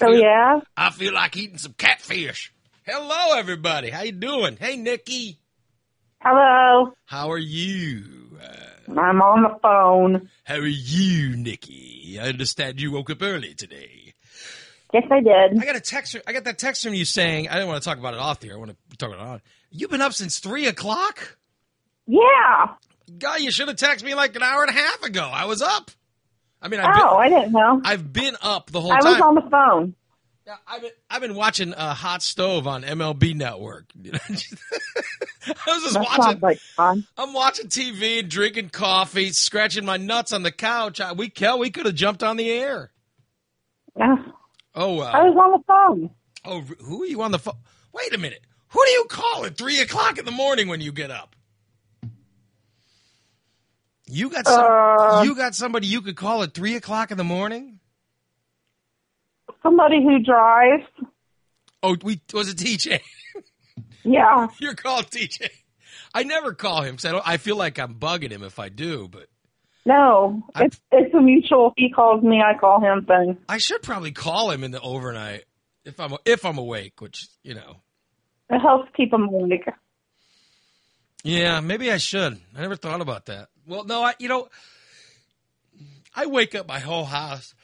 I feel like eating some catfish. Hello, everybody. How you doing? Hey, Nikki. Hello. How are you? I'm on the phone. How are you, Nikki? I understand you woke up early today. Yes, I did. I got that text from you saying, I didn't want to talk about it off the air. I want to talk about it on. You've been up since 3 o'clock? Yeah. God, you should have texted me like an hour and a half ago. I was up. I mean, I didn't know. I've been up the whole time. I was on the phone. Yeah, I've been watching Hot Stove on MLB Network. I was just watching. Sounds like fun. I'm watching TV, drinking coffee, scratching my nuts on the couch. We could have jumped on the air. Yeah. Oh, I was on the phone. Oh, who are you on the phone? Wait a minute. Who do you call at 3 o'clock in the morning when you get up? You got somebody you could call at 3 o'clock in the morning? Somebody who drives. Oh, was it TJ? Yeah. You're called TJ. I never call him, so I feel like I'm bugging him if I do, but. No, it's a mutual. He calls me, I call him thing. I should probably call him in the overnight if I'm awake, which, you know. It helps keep him awake. Yeah, maybe I should. I never thought about that. Well, no, I wake up my whole house.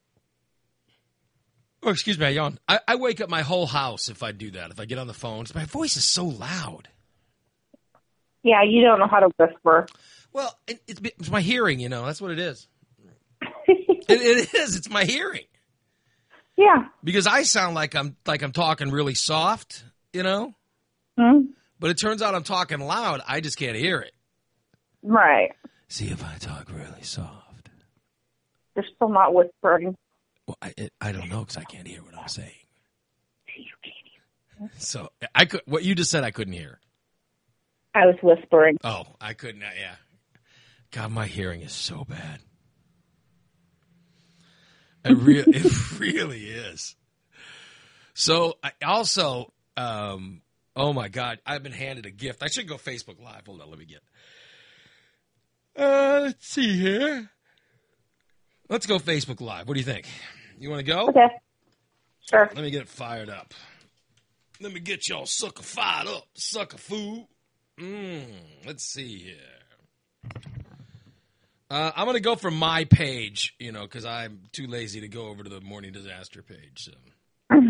Oh, excuse me, I yawned. I wake up my whole house if I do that, if I get on the phone. My voice is so loud. Yeah, you don't know how to whisper. Well, it's my hearing, you know. That's what it is. It is. It's my hearing. Yeah. Because I sound like I'm talking really soft, you know. Hmm. But it turns out I'm talking loud. I just can't hear it. Right. See if I talk really soft. You're still not whispering. Well, I don't know because I can't hear what I'm saying. You can't hear. So what you just said I couldn't hear. I was whispering. Oh, I couldn't. Yeah. God, my hearing is so bad. It really is. So I also, oh my God, I've been handed a gift. I should go Facebook Live. Hold on, let me get. Let's see here. Let's go Facebook Live. What do you think? You want to go? Okay. Sure. Let me get it fired up. Let me get y'all sucker fired up, sucker food. Let's see here. I'm going to go for my page, you know, because I'm too lazy to go over to the Morning Disaster page. So.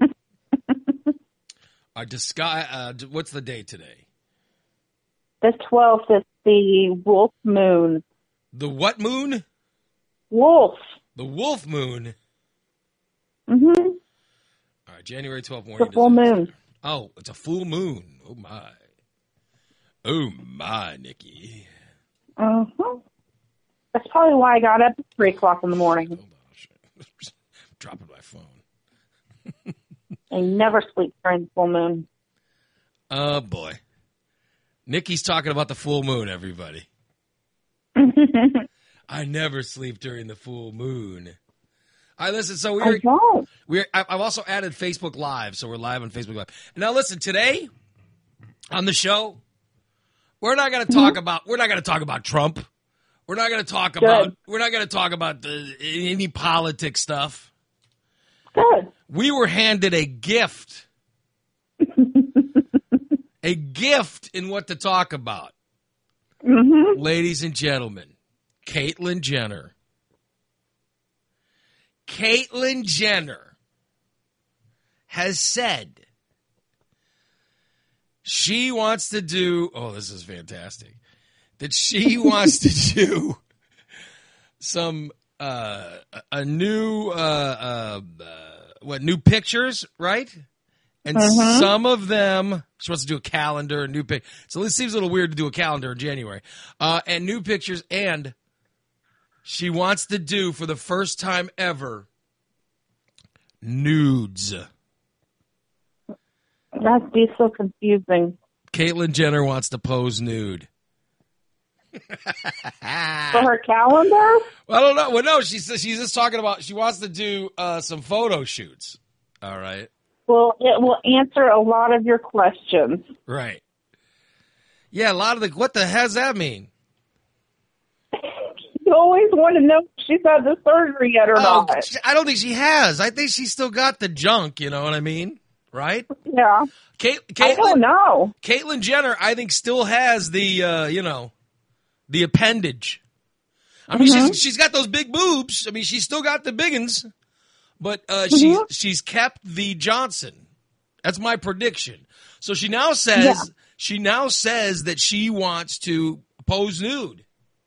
What's the date today? The 12th is the wolf moon. The what moon? Wolf. The wolf moon? Mm-hmm. All right, January 12th morning. It's a full moon. Oh, it's a full moon. Oh, my. Oh, my, Nikki. Uh-huh. That's probably why I got up at 3 o'clock in the morning. Hold on. Dropping my phone. I never sleep during the full moon. Oh, boy. Nikki's talking about the full moon, everybody. I never sleep during the full moon. All right, listen, so I've also added Facebook Live, so we're live on Facebook Live. And now listen, today on the show, we're not going to talk about Trump. We're not going to talk about any politics stuff. Good. We were handed a gift. A gift in what to talk about. Mm-hmm. Ladies and gentlemen, Caitlyn Jenner. Caitlyn Jenner has said she wants to do, this is fantastic, that she wants to do some, new pictures, right? And some of them, she wants to do a calendar, new pic. So it seems a little weird to do a calendar in January. And new pictures, and she wants to do, for the first time ever, nudes. That'd be so confusing. Caitlyn Jenner wants to pose nude. For her calendar? Well, I don't know. Well, no, she's just talking about, she wants to do some photo shoots. All right. Well, it will answer a lot of your questions. Right. Yeah, a lot of what the hell does that mean? You always want to know if she's had the surgery yet or not. I don't think she has. I think she's still got the junk, you know what I mean? Right? Yeah. I don't know. Caitlyn Jenner, I think, still has the, the appendage. I mean, she's got those big boobs. I mean, she's still got the biggins, but she's kept the Johnson. That's my prediction. So she now says that she wants to pose nude.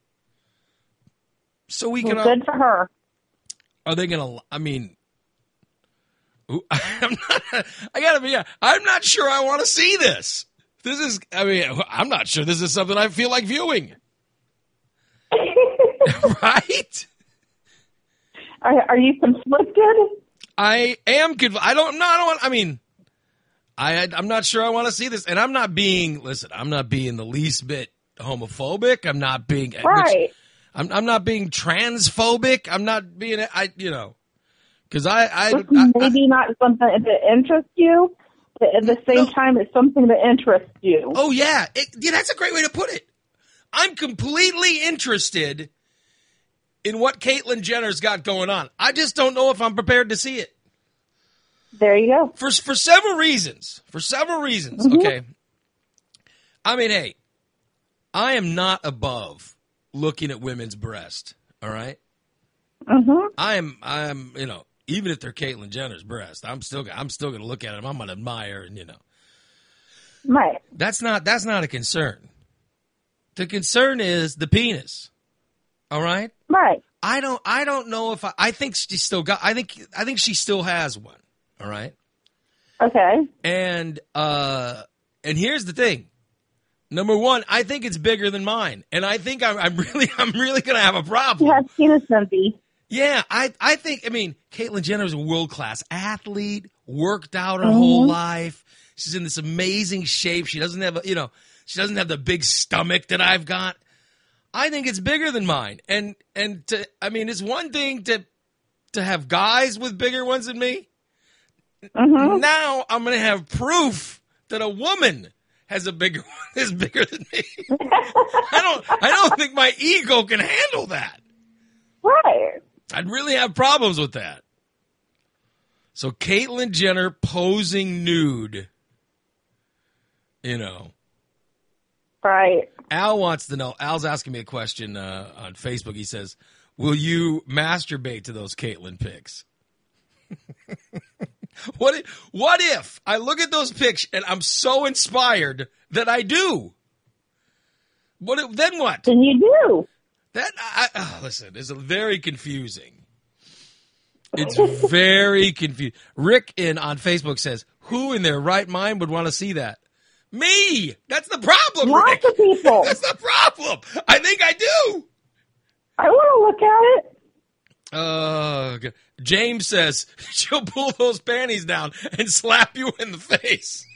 So we can. Good for her. Are they gonna? I mean, I'm not sure I want to see this. I'm not sure this is something I feel like viewing. Right? Are you conflicted? I am. I don't know. I mean, I'm not sure I want to see this, and I'm not being the least bit homophobic. I'm not being right. I'm not being transphobic. I'm not being because maybe not something that interests you, but at the same time, it's something that interests you. Oh yeah, that's a great way to put it. I'm completely interested in what Caitlyn Jenner's got going on. I just don't know if I'm prepared to see it. There you go. For several reasons. Okay. I mean, hey, I am not above looking at women's breast. All right. I'm even if they're Caitlyn Jenner's breast, I'm still going to look at them. I'm going to admire and Right. That's not a concern. The concern is the penis. All right. Right. I don't know if I think she still got. I think she still has one. All right. Okay. And here's the thing. Number one, I think it's bigger than mine, and I think I'm really going to have a problem. You have penis envy. Yeah, I think. I mean, Caitlyn Jenner is a world-class athlete. Worked out her whole life. She's in this amazing shape. She doesn't have she doesn't have the big stomach that I've got. I think it's bigger than mine, and it's one thing to have guys with bigger ones than me. Now I'm going to have proof that a woman has is bigger than me. I don't think my ego can handle that. Right. I'd really have problems with that. So Caitlyn Jenner posing nude, Right. Al wants to know. Al's asking me a question on Facebook. He says, "Will you masturbate to those Caitlyn pics?" What if I look at those pics and I'm so inspired that I do? Then what? Then you do. Listen, it's very confusing. It's very confusing. Rick on Facebook says, "Who in their right mind would want to see that?" Me. That's the problem, Rick. Lots of people. That's the problem. I think I do. I want to look at it. James says she'll pull those panties down and slap you in the face.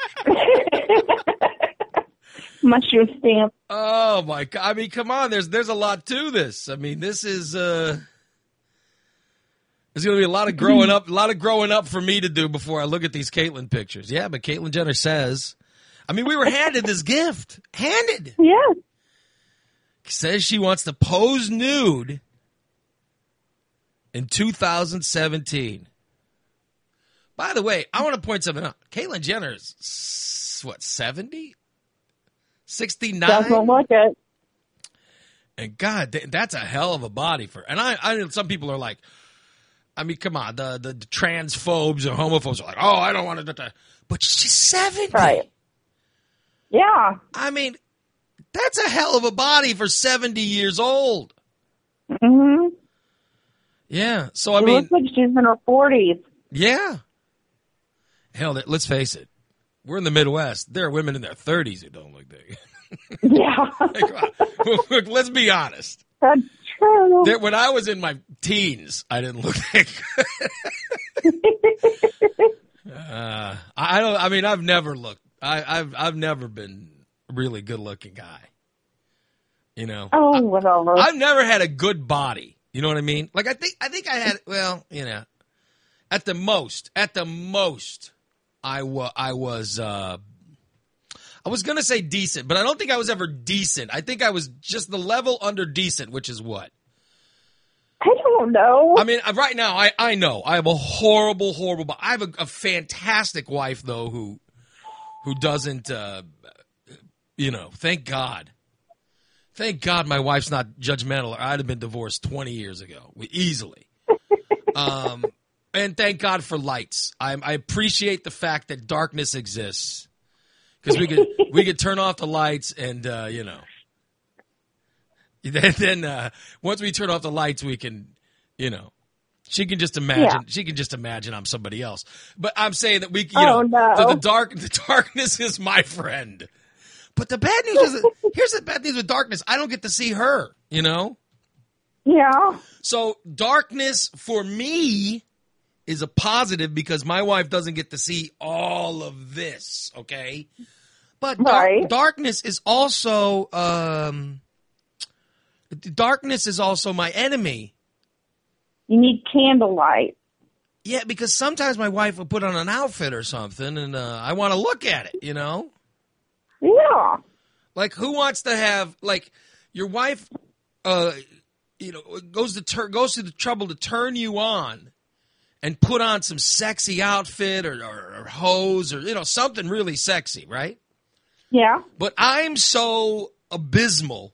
Mushroom stamp. Oh my God! I mean, come on. There's a lot to this. I mean, this is there's going to be a lot of growing up for me to do before I look at these Caitlyn pictures. Yeah, but Caitlyn Jenner says, I mean, we were handed this gift. Handed. Yeah. Says she wants to pose nude in 2017. By the way, I want to point something out. Caitlyn Jenner is, 70? 69? Doesn't look it. And God, that's a hell of a body for. And I know some people are like, I mean, come on, the transphobes or homophobes are like, oh, I don't want to. But she's 70. Right. Yeah. I mean, that's a hell of a body for 70 years old. Mm-hmm. Yeah. So, I it mean. Looks like she's in her 40s. Yeah. Hell, let's face it. We're in the Midwest. There are women in their 30s who don't look big. Yeah. Look, let's be honest. That's true. When I was in my teens, I didn't look that good. I mean, I've never looked. I've never been a really good looking guy. Oh, whatever. I've never had a good body. You know what I mean? Like I think I had. Well, at the most, I was going to say decent, but I don't think I was ever decent. I think I was just the level under decent, which is what? I don't know. I mean, right now, I know I have a horrible, but I have a fantastic wife though who doesn't, thank God. Thank God my wife's not judgmental, or I'd have been divorced 20 years ago, easily. And thank God for lights. I appreciate the fact that darkness exists, because we could turn off the lights and Then once we turn off the lights, we can, she can just imagine. Yeah. She can just imagine I'm somebody else. But I'm saying that the darkness is my friend. But the bad news is, here's the bad news with darkness. I don't get to see her. Yeah. So darkness for me is a positive, because my wife doesn't get to see all of this. Okay. But darkness is also. Darkness is also my enemy. You need candlelight. Yeah, because sometimes my wife will put on an outfit or something, and I want to look at it, Yeah. Like, who wants to have, like, your wife, goes to the trouble to turn you on and put on some sexy outfit or hose or, something really sexy, right? Yeah. But I'm so abysmal,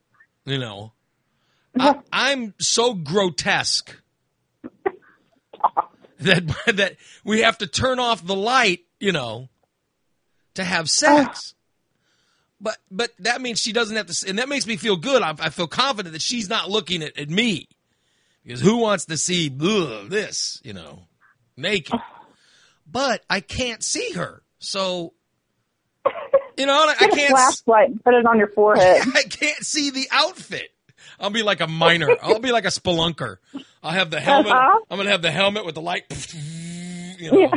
I'm so grotesque that we have to turn off the light, to have sex. But that means she doesn't have to, and that makes me feel good. I feel confident that she's not looking at me, because who wants to see this, naked? But I can't see her, so I can't. Flashlight and put it on your forehead. I can't see the outfit. I'll be like a miner. I'll be like a spelunker. I'll have the helmet. I'm going to have the helmet with the light. Yeah.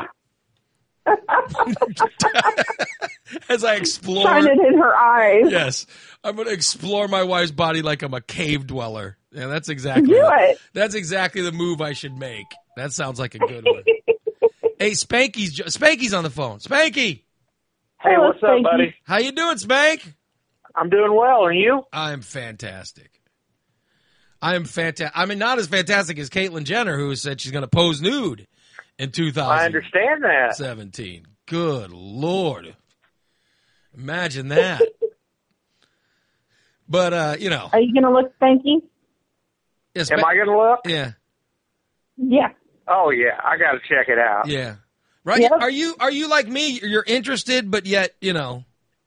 As I explore. Shine it in her eyes. Yes. I'm going to explore my wife's body like I'm a cave dweller. Yeah, that's exactly That's exactly the move I should make. That sounds like a good one. Hey, Spanky's on the phone. Spanky. Hey, what's up, buddy? How you doing, Spank? I'm doing well. And you? I'm fantastic. I am fantastic. I mean, not as fantastic as Caitlyn Jenner, who said she's going to pose nude in 2017. I understand that. Good Lord. Imagine that. But, Are you going to look Spanky? Yes, Am I going to look? Yeah. Yeah. Oh, yeah. I got to check it out. Yeah. Right? Yep. Are you like me? You're interested, but yet, yeah.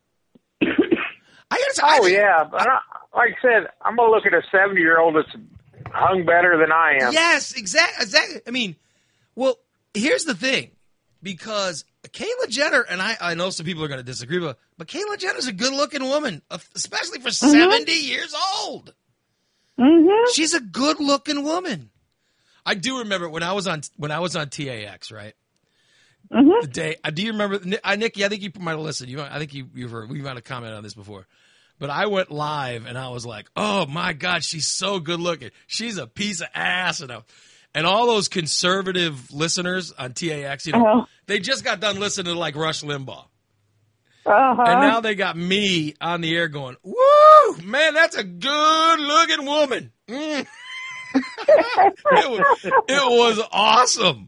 But like I said, I'm going to look at a 70-year-old that's hung better than I am. Yes, exactly. I mean, well, here's the thing. Because Caitlyn Jenner, and I know some people are going to disagree, but Caitlyn Jenner's a good-looking woman, especially for 70 years old. Mm-hmm. She's a good-looking woman. I do remember when I was on TAX, right? Mm-hmm. The day. Do you remember, Nikki? I think you might have listened. I think you've heard. We might have commented on this before. But I went live and I was like, "Oh my God, she's so good looking. She's a piece of ass." And all those conservative listeners on TAX, they just got done listening to like Rush Limbaugh. Uh-huh. And now they got me on the air going, "Woo, man, that's a good looking woman." Mm. It was awesome.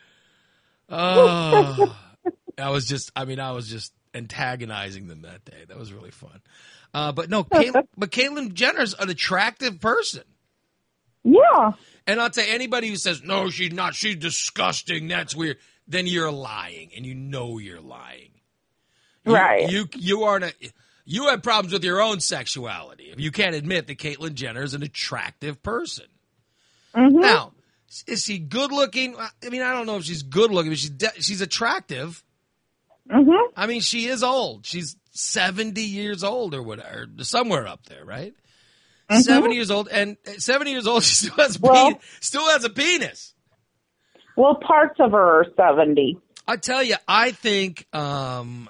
I was just antagonizing them that day. That was really fun. But Caitlyn Jenner's an attractive person. Yeah. And I'll tell you, anybody who says, no, she's not, she's disgusting, that's weird, then you're lying, and you're lying. Right. You have problems with your own sexuality if you can't admit that Caitlyn Jenner is an attractive person. Mm-hmm. Now, is she good looking? I mean, I don't know if she's good looking, but she's attractive. Mm-hmm. I mean, she is old. She's 70 years old or whatever, somewhere up there, right? Mm-hmm. 70 years old, and 70 years old, she still has a penis. Well, parts of her are 70. I tell you, I think, I mean,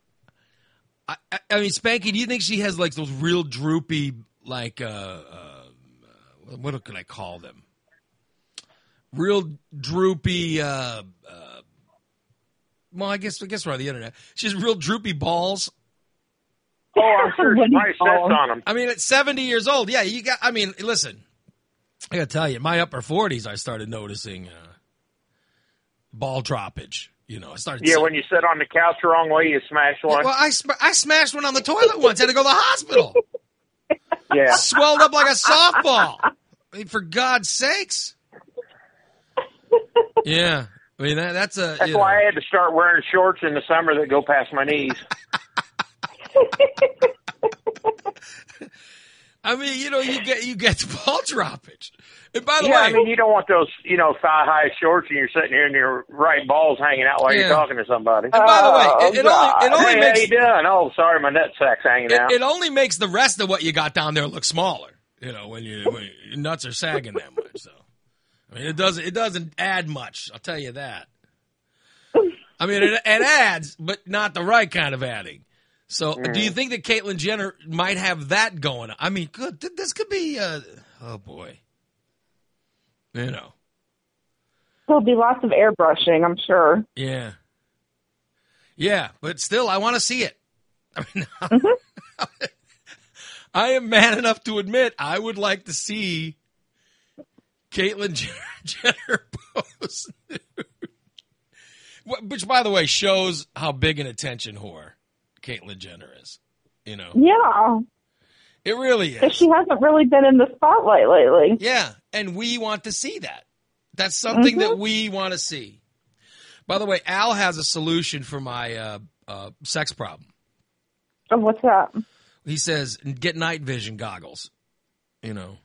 Spanky, do you think she has like those real droopy, like, what can I call them? Real droopy, well, I guess we're on the internet. She has real droopy balls. Oh, I'm sure she probably sits on them. I mean, at 70 years old, yeah, listen. I got to tell you, in my upper 40s, I started noticing ball droppage. You know, I started. Yeah, when you sit on the couch the wrong way, you smash one. Well, I smashed one on the toilet once. Had to go to the hospital. Yeah. Swelled up like a softball. I mean, for God's sakes. Yeah. I mean, that's why I had to start wearing shorts in the summer that go past my knees. I mean, you know, you get ball droppage. And by the yeah, way, I mean, you don't want those, you know, thigh-high shorts and you're sitting here and your right ball's hanging out while you're talking to somebody. And by the way, it only hey, makes... how you doing? Oh, sorry, my nutsack's hanging out. It only makes the rest of what you got down there look smaller, you know, when your nuts are sagging that much. So, I mean, it doesn't add much, I'll tell you that. I mean, it adds, but not the right kind of adding. So, do you think that Caitlyn Jenner might have that going on? I mean, this could be, oh boy. You know. There'll be lots of airbrushing, I'm sure. Yeah. Yeah, but still, I want to see it. I mean, I am man enough to admit I would like to see Caitlyn Jenner pose nude. Which, by the way, shows how big an attention whore Caitlyn Jenner is. You know? Yeah. It really is. Because she hasn't really been in the spotlight lately. Yeah, and we want to see that. That's something that we want to see. By the way, Al has a solution for my sex problem. Oh, what's that? He says, get night vision goggles, you know.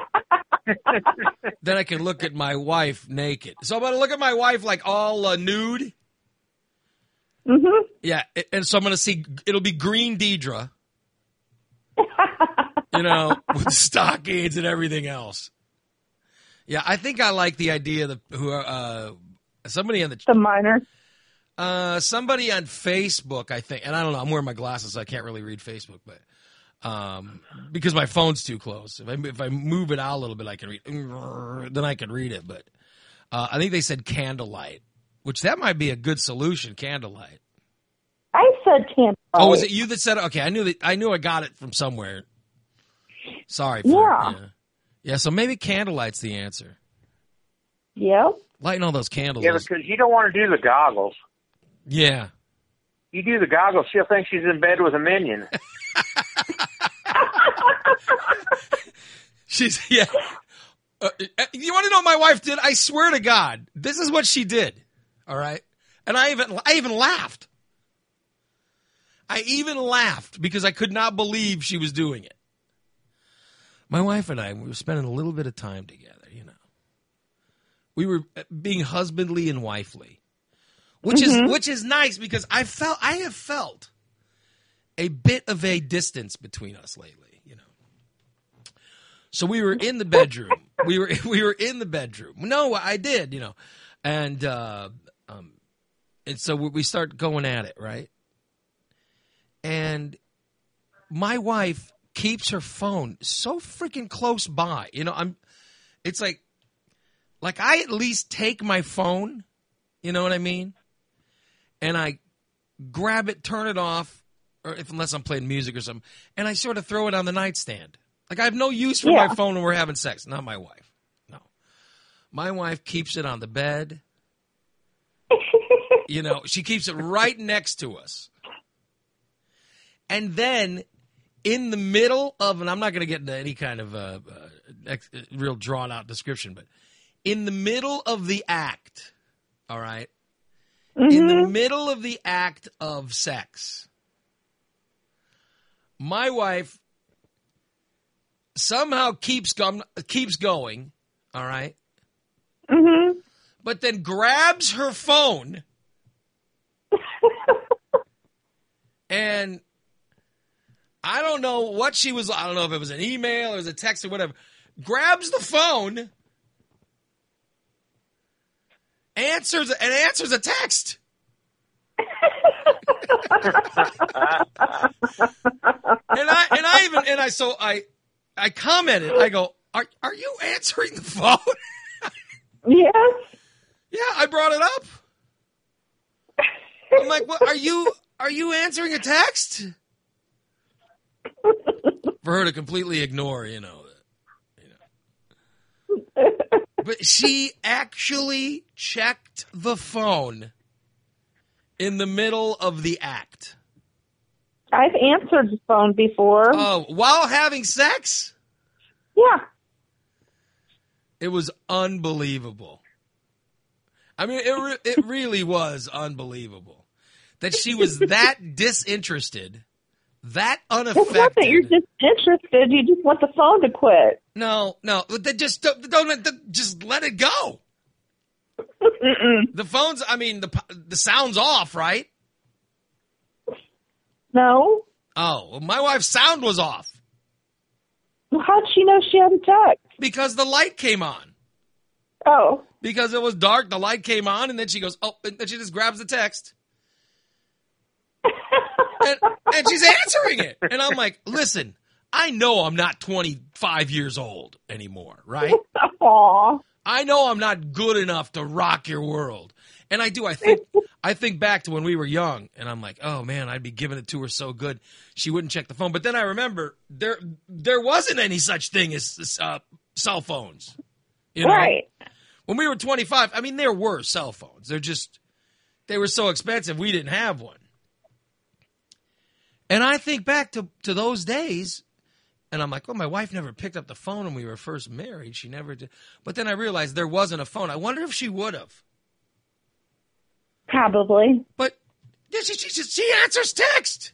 Then I can look at my wife naked. So I'm going to look at my wife like all nude. Mm-hmm. Yeah, and so I'm going to see, it'll be green Deidre. You know, with stockings and everything else. Yeah, I think I like the idea that somebody on the minor. Somebody on Facebook, I think, and I don't know. I'm wearing my glasses, so I can't really read Facebook, but because my phone's too close. If I move it out a little bit, I can read. Then I can read it. But I think they said candlelight, which that might be a good solution. Candlelight. I said candlelight. Oh, was it you that said it? Okay, I knew I got it from somewhere. Sorry. Yeah, so maybe candlelight's the answer. Yep. Lighting all those candles. Yeah, because you don't want to do the goggles. Yeah. You do the goggles, she'll think she's in bed with a minion. Yeah. You want to know what my wife did? I swear to God, this is what she did. All right? And I even laughed. I even laughed because I could not believe she was doing it. My wife and I, we were spending a little bit of time together, you know. We were being husbandly and wifely, which is nice because I have felt a bit of a distance between us lately, you know. So we were in the bedroom. we were in the bedroom. No, I did, you know, and so we start going at it, right? And my wife keeps her phone so freaking close by. You know, it's like I at least take my phone, you know what I mean? And I grab it, turn it off, unless I'm playing music or something, and I sort of throw it on the nightstand. Like I have no use for my phone when we're having sex. Not my wife. No. My wife keeps it on the bed. You know, she keeps it right next to us. And then in the middle of, and I'm not going to get into any kind of real drawn out description, but in the middle of the act, all right, in the middle of the act of sex, my wife somehow keeps going, all right, but then grabs her phone and I don't know what she was. I don't know if it was an email or it was a text or whatever. Grabs the phone, answers a text. I commented. I go, are you answering the phone? Yes. Yeah, I brought it up. I'm like, what? Are you answering a text? For her to completely ignore, you know. But she actually checked the phone in the middle of the act. I've answered the phone before. Oh, while having sex? Yeah. It was unbelievable. I mean, it really was unbelievable that she was that disinterested, that unaffected. It's not that you're disinterested. You just want the phone to quit. No. Just don't just let it go. The phone's, I mean, the sound's off, right? No. Oh, well, my wife's sound was off. Well, how'd she know she had a text? Because the light came on. Oh. Because it was dark, the light came on, and then she goes, oh, and then she just grabs the text. and she's answering it. And I'm like, listen, I know I'm not 25 years old anymore, right? Aww. I know I'm not good enough to rock your world. And I do. I think back to when we were young, and I'm like, oh, man, I'd be giving it to her so good. She wouldn't check the phone. But then I remember there wasn't any such thing as cell phones. You know? Right. When we were 25, I mean, there were cell phones. They were so expensive, we didn't have one. And I think back to those days, and I'm like, well, my wife never picked up the phone when we were first married. She never did. But then I realized there wasn't a phone. I wonder if she would have. Probably. But she answers text.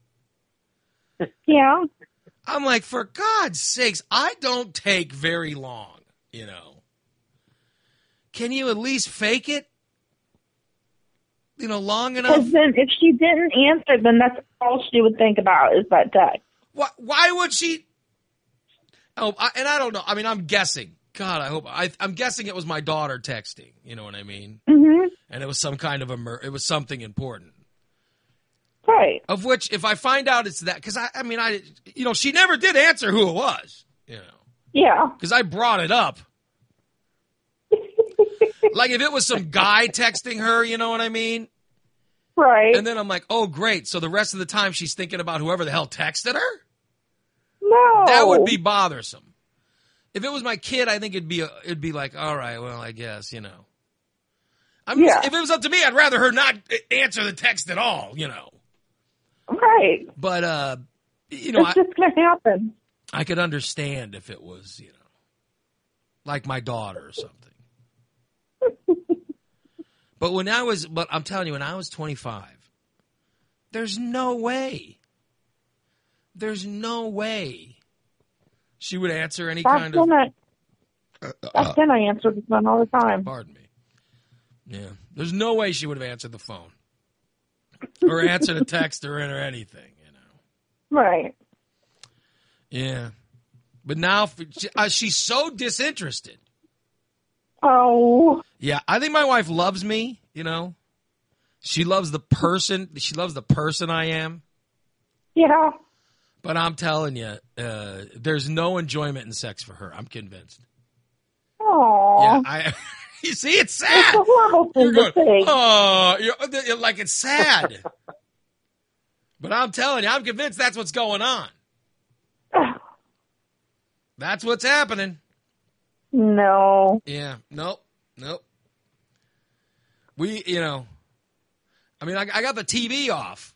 Yeah. I'm like, for God's sakes, I don't take very long, you know. Can you at least fake it? You know, long enough? Because then if she didn't answer, then that's all she would think about is that text. Why would she? Oh, and I don't know. I mean, I'm guessing. God, I hope. I'm guessing it was my daughter texting. You know what I mean? Mm-hmm. And it was some kind of it was something important. Right. Of which, if I find out it's that, because I mean, she never did answer who it was. You know. Yeah. Because I brought it up. Like if it was some guy texting her, you know what I mean? Right. And then I'm like, oh, great. So the rest of the time she's thinking about whoever the hell texted her? No. That would be bothersome. If it was my kid, I think it'd be like, all right, well, I guess, you know. I mean, if it was up to me, I'd rather her not answer the text at all, you know. Right. But, you know. It's just going to happen. I could understand if it was, you know, like my daughter or something. But I'm telling you, when I was 25, there's no way she would answer any kind of. Back then I answered the phone all the time. Pardon me. Yeah, there's no way she would have answered the phone or answered a text or anything, you know. Right. Yeah, but now she's so disinterested. Oh. Yeah, I think my wife loves me, you know. She loves the person I am. Yeah. But I'm telling you, there's no enjoyment in sex for her. I'm convinced. Oh. Yeah, you see, it's sad. It's a horrible thing to say. Oh, you're like it's sad. But I'm telling you, I'm convinced that's what's going on. That's what's happening. No. Yeah. Nope. We, you know, I mean, I got the TV off,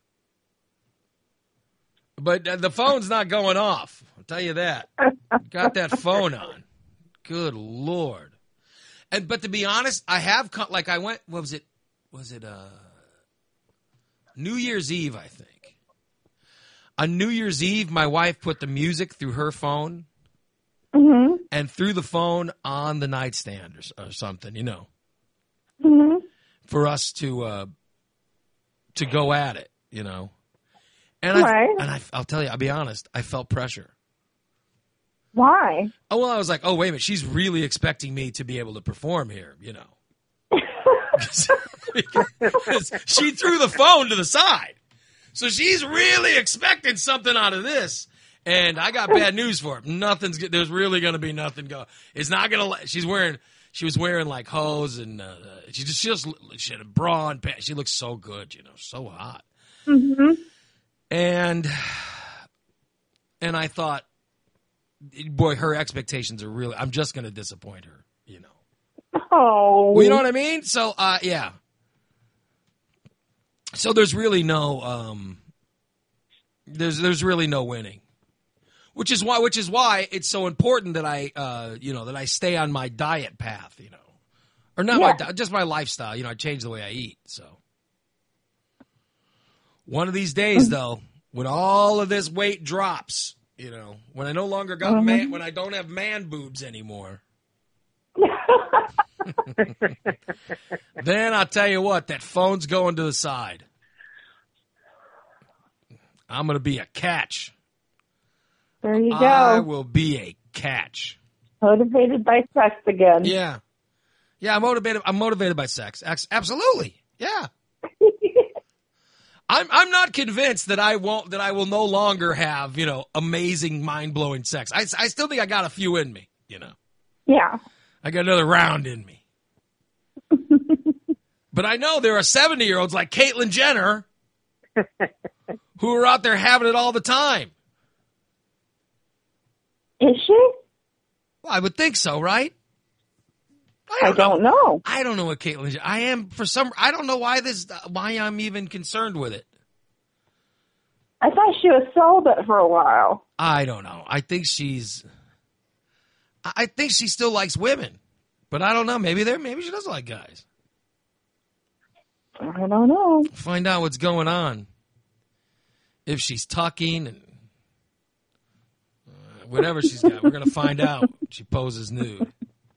but the phone's not going off. I'll tell you that. Got that phone on. Good Lord. But to be honest, I have, like I went, what was it? Was it New Year's Eve, I think. On New Year's Eve, my wife put the music through her phone. Mm-hmm. And threw the phone on the nightstand or something, you know, for us to go at it, you know. And I'll tell you, I'll be honest, I felt pressure. Why? Oh, well, I was like, oh, wait a minute, she's really expecting me to be able to perform here, you know. Because she threw the phone to the side. So she's really expecting something out of this. And I got bad news for her. There's really going to be nothing going. It's not going to. She was wearing like hose and she had a bra and pants. She looked so good, you know, so hot. Mm-hmm. And I thought, boy, her expectations are really. I'm just going to disappoint her. You know. Oh. Well, you know what I mean? So, yeah. So there's really no. There's really no winning. Which is why it's so important that I stay on my diet path, you know, or not just my lifestyle. You know, I change the way I eat. So one of these days, though, when all of this weight drops, you know, when I no longer got when I don't have man boobs anymore, then I'll tell you what, that phone's going to the side. I'm going to be a catch. There you go. I will be a catch. Motivated by sex again. Yeah. Yeah, I'm motivated by sex. Absolutely. Yeah. I'm not convinced that I will no longer have, you know, amazing, mind-blowing sex. I still think I got a few in me, you know. Yeah. I got another round in me. But I know there are 70-year-olds like Caitlyn Jenner who are out there having it all the time. Is she? Well, I would think so, right? I don't know. I don't know what Caitlyn. I don't know why I'm even concerned with it. I thought she was celibate for a while. I don't know. I think she still likes women, but I don't know. Maybe she does like guys. I don't know. Find out what's going on. If she's tucking and whatever she's got, we're going to find out. She poses nude.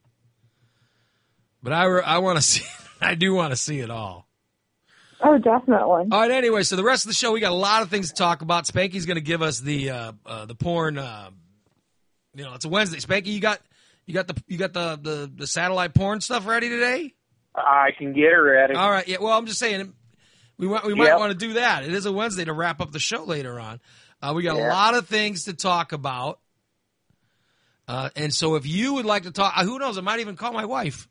But I want to see. I do want to see it all. Oh, definitely. All right. Anyway, so the rest of the show, we got a lot of things to talk about. Spanky's going to give us the porn. You know, it's a Wednesday. Spanky, you got the satellite porn stuff ready today? I can get her ready. All right. Yeah. Well, I'm just saying we might want to do that. It is a Wednesday to wrap up the show later on. We got a lot of things to talk about. And so if you would like to talk, who knows? I might even call my wife.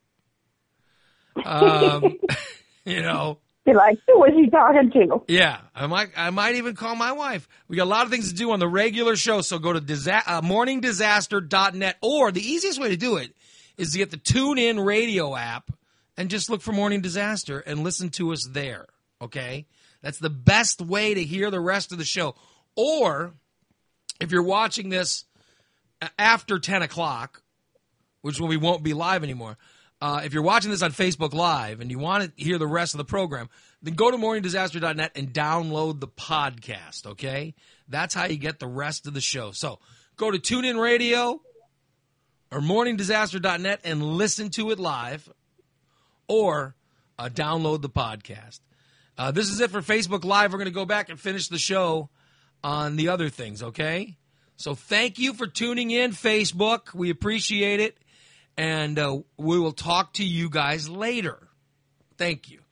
You know. Be like, who was he talking to? Yeah, I might even call my wife. We got a lot of things to do on the regular show, so go to morningdisaster.net, or the easiest way to do it is to get the TuneIn Radio app and just look for Morning Disaster and listen to us there, okay? That's the best way to hear the rest of the show. Or if you're watching this after 10 o'clock, which we won't be live anymore, if you're watching this on Facebook Live and you want to hear the rest of the program, then go to morningdisaster.net and download the podcast, okay? That's how you get the rest of the show. So go to TuneIn Radio or morningdisaster.net and listen to it live, or download the podcast. This is it for Facebook Live. We're going to go back and finish the show on the other things, okay? So thank you for tuning in, Facebook. We appreciate it. And we will talk to you guys later. Thank you.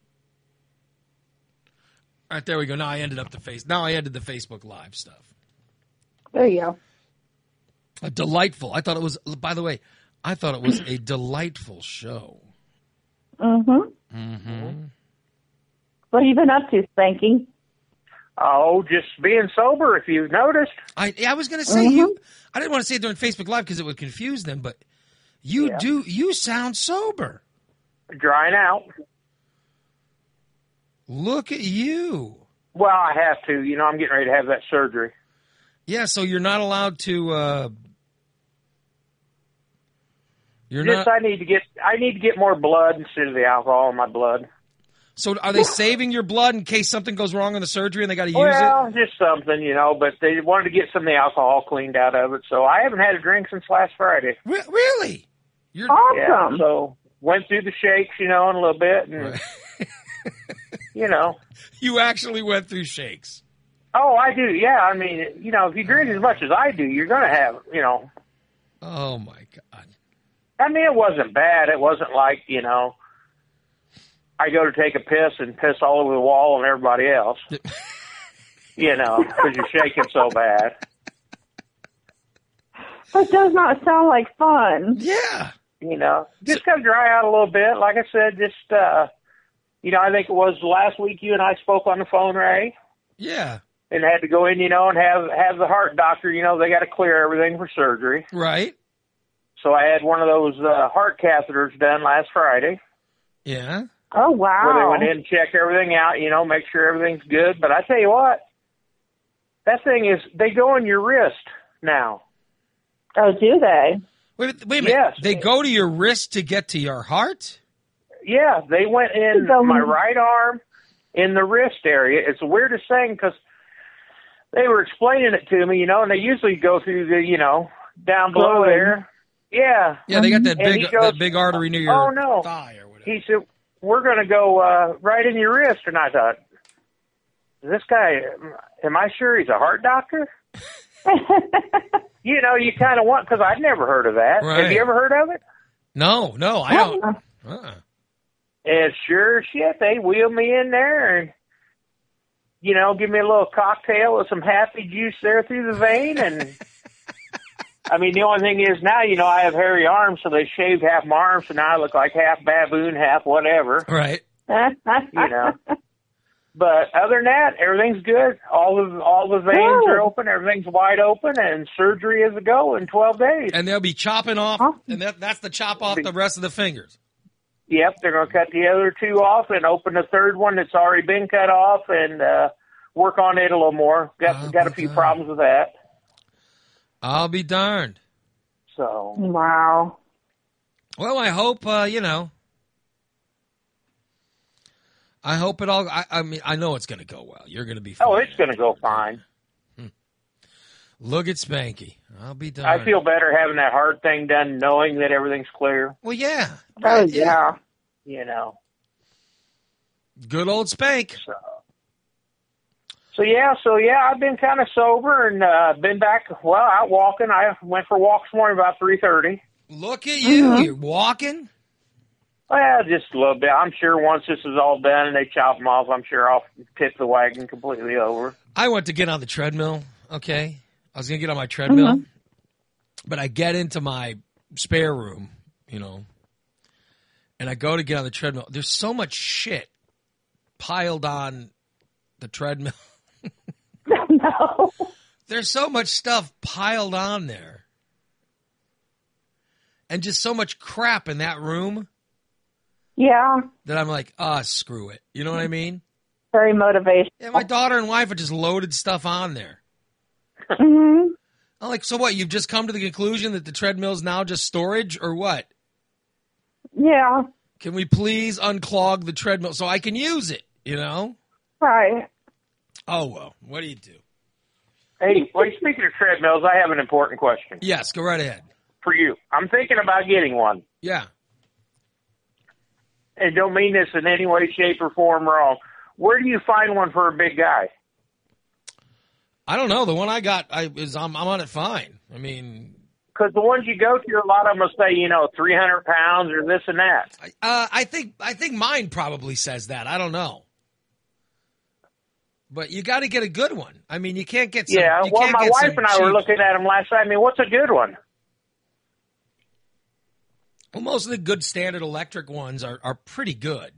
All right, there we go. Now I ended the Facebook Live stuff. There you go. Delightful. I thought it was, by the way, a delightful show. Mm-hmm. Mm-hmm. What have you been up to, Spanky? Oh, just being sober, if you've noticed. I was going to say, I didn't want to say it during Facebook Live because it would confuse them, but you sound sober. Drying out. Look at you. Well, I have to. You know, I'm getting ready to have that surgery. Yeah, so you're not allowed to. I need to get more blood instead of the alcohol in my blood. So are they saving your blood in case something goes wrong in the surgery and they got to use it? Well, just something, you know, but they wanted to get some of the alcohol cleaned out of it, so I haven't had a drink since last Friday. Really? You're awesome. Yeah, so went through the shakes, you know, in a little bit, and, you know. You actually went through shakes. Oh, I do, yeah. I mean, you know, if you drink as much as I do, you're going to have, you know. Oh, my God. I mean, it wasn't bad. It wasn't like, you know, I go to take a piss and piss all over the wall and everybody else, you know, because you're shaking so bad. That does not sound like fun. Yeah. You know, just got to dry out a little bit. Like I said, just, you know, I think it was last week you and I spoke on the phone, Ray. Yeah. and had to go in, and have the heart doctor, they got to clear everything for surgery. Right. So I had one of those heart catheters done last Friday. Yeah. Oh, wow. Where they went in and check everything out, make sure everything's good. But I tell you what, that thing is, they go in your wrist now. Oh, do they? Wait a minute. Yes. They go to your wrist to get to your heart? Yeah, they went in my right arm, in the wrist area. It's the weirdest thing because they were explaining it to me, and they usually go through the, down below there. Yeah. Yeah, they got that big artery near your thigh or whatever. He said, we're going to go right in your wrist. And I thought, this guy, am I sure he's a heart doctor? You kind of want, because I'd never heard of that. Right. Have you ever heard of it? No, I don't. And sure shit, they wheel me in there and, give me a little cocktail with some happy juice there through the vein. And, I mean, the only thing is now, I have hairy arms, so they shaved half my arms, so now I look like half baboon, half whatever. Right. But other than that, everything's good. All the veins are open. Everything's wide open, and surgery is a go in 12 days. And they'll be chopping off, and that's the chop off the rest of the fingers. Yep, they're going to cut the other two off and open the third one that's already been cut off and work on it a little more. Got a few problems with that. I'll be darned. So. Wow. Well, I hope, I hope it all. I mean, I know it's going to go well. You're going to be fine. Oh, it's going to go fine. Look at Spanky. I'll be done. I feel better having that heart thing done, knowing that everything's clear. Well, yeah. Oh, yeah. Good old Spank. So yeah, I've been kind of sober and been back, out walking. I went for a walk this morning about 3:30. Look at you. You're walking? Well, just a little bit. I'm sure once this is all done and they chop them off, I'm sure I'll tip the wagon completely over. I went to get on the treadmill, okay? I was going to get on my treadmill, but I get into my spare room, and I go to get on the treadmill. There's so much shit piled on the treadmill. No. There's so much stuff piled on there. And just so much crap in that room. Yeah. That I'm like, screw it. You know what I mean? Very motivational. Yeah, my daughter and wife have just loaded stuff on there. Mm-hmm. I'm like, so what? You've just come to the conclusion that the treadmill's now just storage or what? Yeah. Can we please unclog the treadmill so I can use it, Right. Oh, well, what do you do? Hey, speaking of treadmills, I have an important question. Yes, go right ahead. For you. I'm thinking about getting one. Yeah. And don't mean this in any way, shape, or form wrong. Where do you find one for a big guy? I don't know. The one I got, I'm on it fine. I mean, because the ones you go to, a lot of them will say, 300 pounds or this and that. I think mine probably says that. I don't know. But you got to get a good one. I mean, you can't get some. Yeah, well, my wife and I were looking at them last night. I mean, what's a good one? Well, most of the good standard electric ones are pretty good,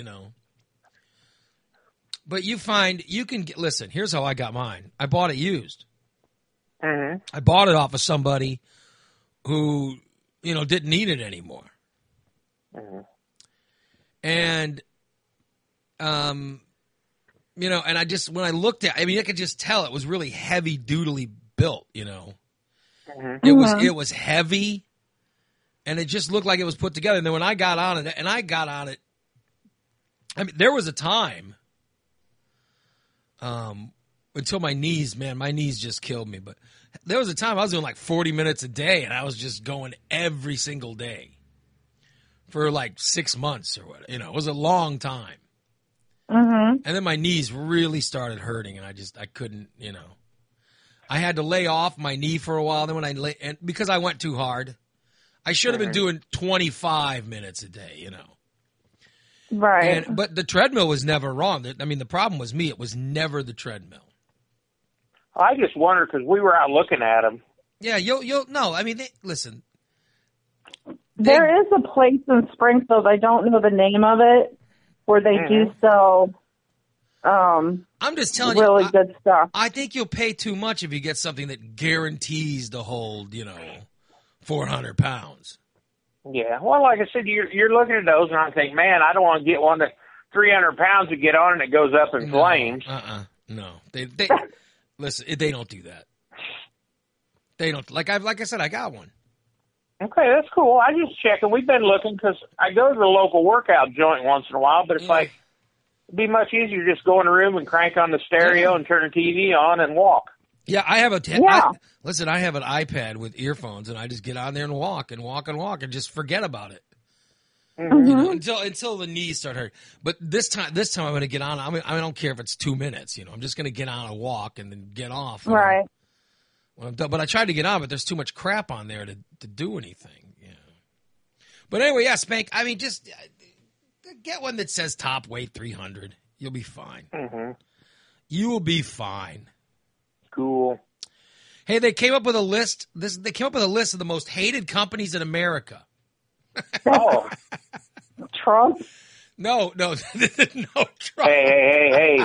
But you can get, listen, here's how I got mine. I bought it used. Mm-hmm. I bought it off of somebody who, didn't need it anymore. Mm-hmm. And, and I just, when I looked at, I could just tell it was really heavy doodly built, Mm-hmm. It was heavy and it just looked like it was put together. And then when I got on it, there was a time, until my knees just killed me. But there was a time I was doing like 40 minutes a day and I was just going every single day for like 6 months or what, it was a long time. Mm-hmm. And then my knees really started hurting and I couldn't, I had to lay off my knee for a while. Then and because I went too hard, I should have been doing 25 minutes a day, Right. But the treadmill was never wrong. The problem was me. It was never the treadmill. I just wonder because we were out looking at them. Yeah, listen. There is a place in Springfield, I don't know the name of it, where they do sell I'm just telling you, really good stuff. I think you'll pay too much if you get something that guarantees to hold, 400 pounds. Yeah, well, like I said, you're looking at those, and I think, man, I don't want to get one that 300 pounds to get on, and it goes up in flames. No. They listen. They don't do that. They don't. Like I said, I got one. Okay, that's cool. I just checking. We've been looking because I go to the local workout joint once in a while, but it's like it'd be much easier just go in the room and crank on the stereo and turn the TV on and walk. Yeah, I have listen, I have an iPad with earphones, and I just get on there and walk and just forget about it. Mm-hmm. Until the knees start hurting. But this time I'm going to get on. I don't care if it's 2 minutes. I'm just going to get on a walk and then get off. Right. When I'm done. But I tried to get on, but there's too much crap on there to do anything. Yeah. But anyway, yeah, Spank. I mean, just get one that says top weight 300. You'll be fine. Mm-hmm. You will be fine. Cool. Hey, they came up with a list. They came up with a list of the most hated companies in America. Oh. Trump? No, no Trump. Hey.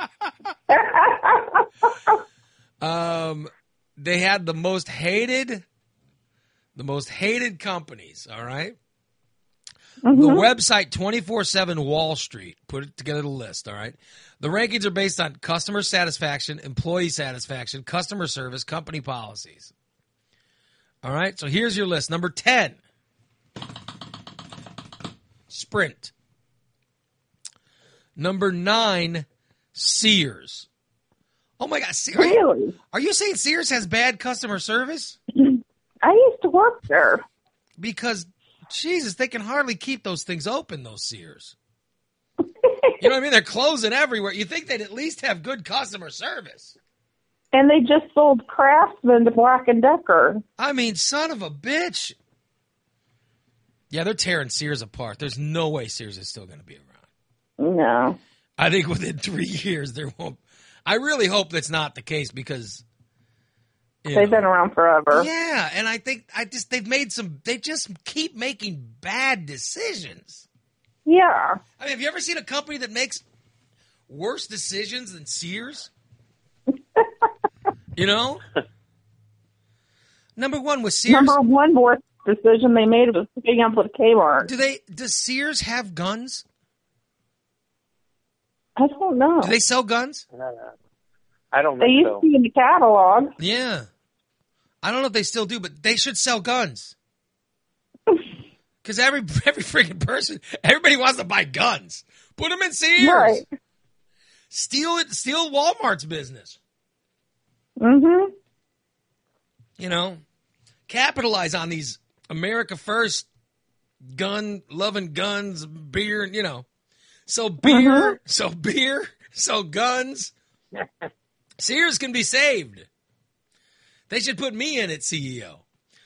They had the most hated companies, all right? Mm-hmm. The website 24/7 Wall Street put it together the list, all right? The rankings are based on customer satisfaction, employee satisfaction, customer service, company policies. All right? So here's your list. Number 10. Sprint. Number 9, Sears. Oh my God, Sears. Really? Are you saying Sears has bad customer service? I used to work there. Because, Jesus, they can hardly keep those things open, those Sears. You know what I mean? They're closing everywhere. You think they'd at least have good customer service. And they just sold Craftsman to Black & Decker. I mean, son of a bitch. Yeah, they're tearing Sears apart. There's no way Sears is still going to be around. No. I think within 3 years there won't. I really hope that's not the case because they've been around forever. Yeah, and I think they just keep making bad decisions. Yeah. I mean, have you ever seen a company that makes worse decisions than Sears? Number one with Sears. Number one worst decision they made was picking up with Kmart. Does Sears have guns? I don't know. Do they sell guns? No. I don't know. They used to be in the catalog. Yeah. I don't know if they still do, but they should sell guns. Because every freaking person, everybody wants to buy guns. Put them in Sears. Right. Steal Walmart's business. Mm-hmm. Capitalize on these America First gun-loving guns, beer, So beer, so guns. Sears can be saved. They should put me in at CEO.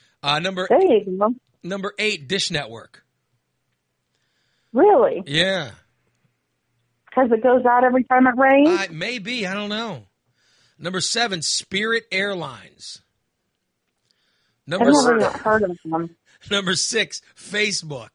Number 8, Dish Network. Really? Yeah. Because it goes out every time it rains? Maybe. I don't know. Number 7, Spirit Airlines. I've never heard of them. Number 6, Facebook.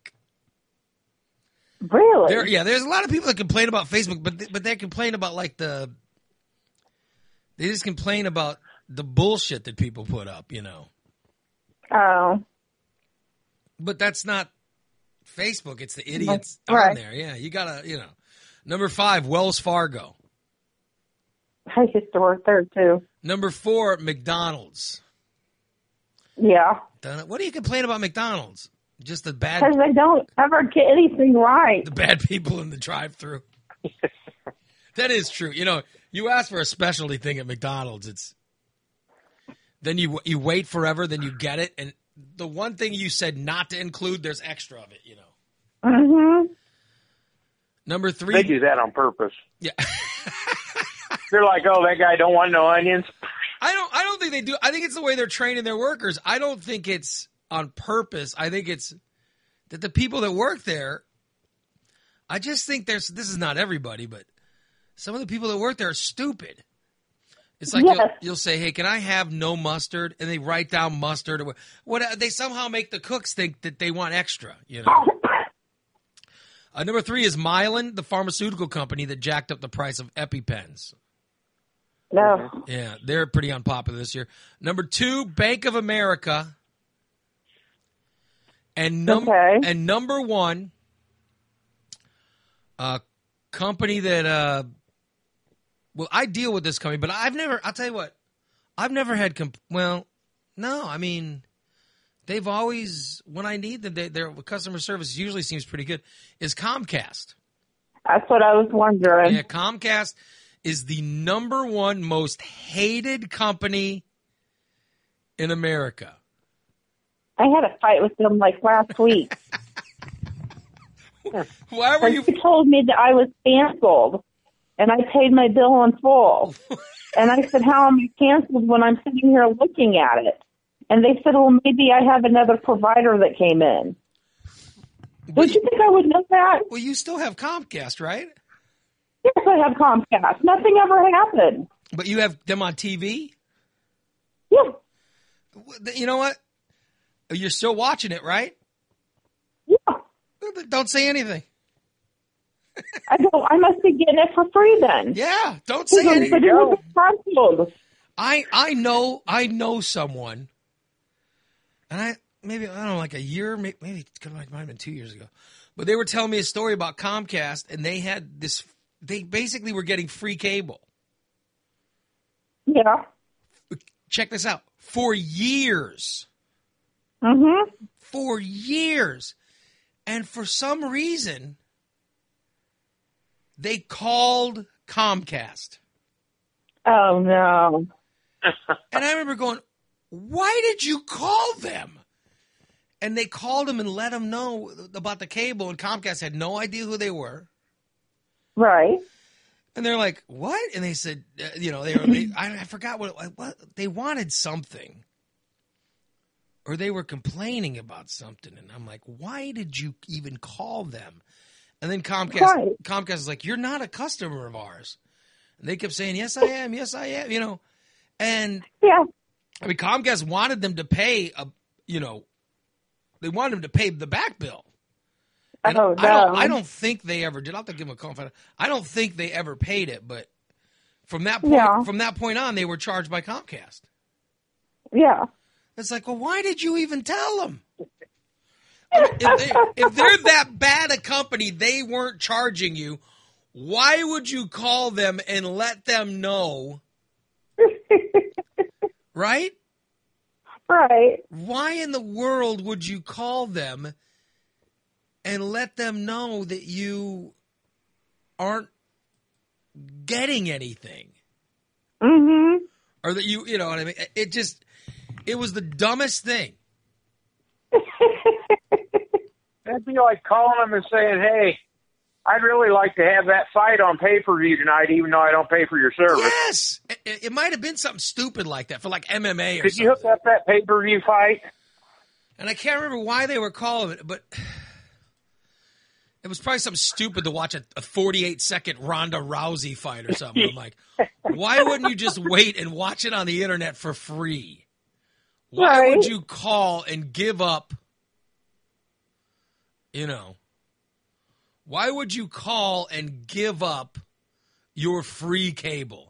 Really? There's a lot of people that complain about Facebook, but they complain about they just complain about the bullshit that people put up, Oh. But that's not Facebook. It's the idiots right. on there. Yeah, you gotta, Number 5, Wells Fargo. I used to work there too. Number 4, McDonald's. Yeah. What do you complain about McDonald's? Just the bad. Because they don't ever get anything right. The bad people in the drive-thru. That is true. You ask for a specialty thing at McDonald's, then you wait forever, then you get it, and the one thing you said not to include, there's extra of it, Mm-hmm. Number 3. They do that on purpose. Yeah. They're like, oh, that guy don't want no onions. I don't think they do. I think it's the way they're training their workers. I don't think it's on purpose. I think it's that the people that work there, I just think this is not everybody, but some of the people that work there are stupid. It's like you'll say, hey, can I have no mustard? And they write down mustard. Or what? They somehow make the cooks think that they want extra, Number 3 is Mylan, the pharmaceutical company that jacked up the price of EpiPens. No. Yeah, they're pretty unpopular this year. Number 2, Bank of America. And number 1, a company that, well, I deal with this company, but I'll tell you what, I've never had, they've always, when I need them, their customer service usually seems pretty good, is Comcast. That's what I was wondering. Yeah, Comcast is the number 1 most hated company in America. I had a fight with them like last week. Why were you? They told me that I was canceled, and I paid my bill in full. And I said, how am I canceled when I'm sitting here looking at it? And they said, well, maybe I have another provider that came in. Don't you think I would know that? Well, you still have Comcast, right? Yes, I have Comcast. Nothing ever happened. But you have them on TV? Yeah. You know what? You're still watching it, right? Yeah. Don't say anything. I must be getting it for free then. Yeah, don't say anything. I know someone, and I don't know, like a year, maybe it might have been 2 years ago, but they were telling me a story about Comcast, and they had this. They basically were getting free cable. Yeah. Check this out. For years. Mm-hmm. For years. And for some reason, they called Comcast. Oh, no. And I remember going, why did you call them? And they called them and let them know about the cable, and Comcast had no idea who they were. Right. And they're like, what? And they said, I forgot what they wanted something. Or they were complaining about something. And I'm like, why did you even call them? And then Comcast is like, you're not a customer of ours. And they kept saying, yes, I am. Yes, I am. And yeah. I mean, Comcast wanted them to pay, they wanted them to pay the back bill. And I don't think they ever did. I'll have to give them a call. I don't think they ever paid it. But from that point on, they were charged by Comcast. Yeah. It's like, well, why did you even tell them? If they're that bad a company, they weren't charging you, why would you call them and let them know? Right? Right. Why in the world would you call them and let them know that you aren't getting anything? Mm-hmm. Or that you know what I mean? It was the dumbest thing. That'd be like calling them and saying, hey, I'd really like to have that fight on pay-per-view tonight, even though I don't pay for your service. Yes! It might have been something stupid like that for like MMA or something. Could you hook up that pay-per-view fight? And I can't remember why they were calling it, but it was probably something stupid to watch a 48-second Ronda Rousey fight or something. I'm like, why wouldn't you just wait and watch it on the internet for free? Why would you call and give up, why would you call and give up your free cable?